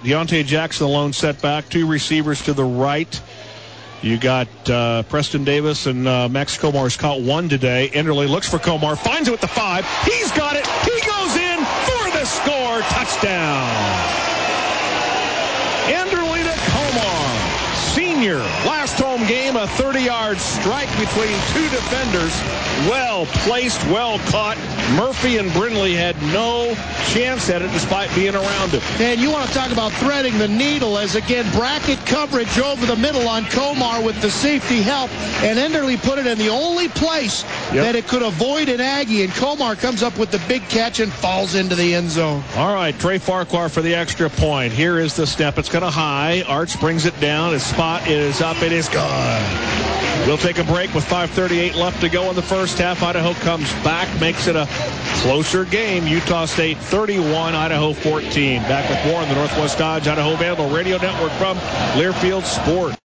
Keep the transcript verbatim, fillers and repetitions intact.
Deontay Jackson, the lone setback. Two receivers to the right. You got uh, Preston Davis and uh, Max Comar's caught one today. Enderle looks for Comar, finds it with the five. He's got it. He goes in for the score. Touchdown. Enderle to Comar. Senior. Last home game, a thirty-yard strike between two defenders. Well placed, well caught. Murphy and Brindley had no chance at it despite being around him. And you want to talk about threading the needle as, again, bracket coverage over the middle on Comar with the safety help. And Enderle put it in the only place yep. that it could avoid an Aggie. And Comar comes up with the big catch and falls into the end zone. All right, Trey Farquhar for the extra point. Here is the snap. It's kind of high. Arch brings it down. His spot is up. It is good. We'll take a break with five thirty-eight left to go in the first half. Idaho comes back, makes it a closer game. Utah State thirty-one, Idaho fourteen. Back with more on the Northwest Dodge Idaho Vandal Radio Network from Learfield Sports.